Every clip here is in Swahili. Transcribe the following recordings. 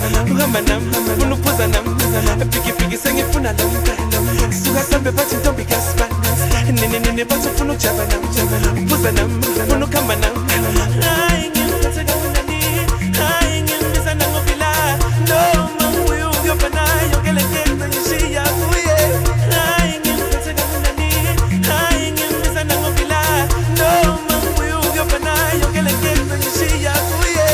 uhamba nami ufuna ukuphuza nami bhigi sengifuna nami suka sambe bathi ntombi kasibani nene bathi ufuna ukujaba nami uphuza nami ufuna ukuhamba nami hayi ngiphethe kamnandi hayi ngimbiza nangobila noma ubuye uyoba nayo ngele ngeke ngishiya kuye hayi ngiphethe kamnandi hayi ngimbiza nangobila noma ubuye uyoba nayo ngele ngeke ngishiya kuye.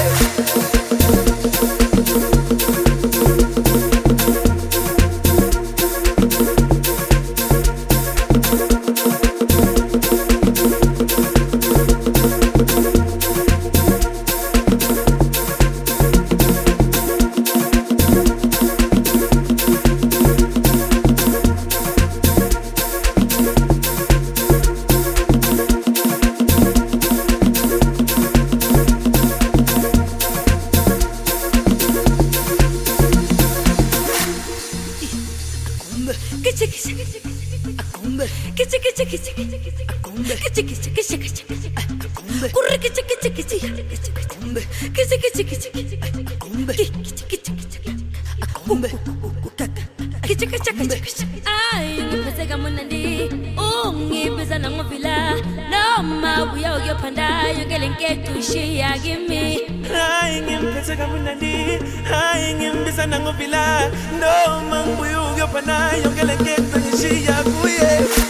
No man, we will go for now. You're gonna get the shit, yeah.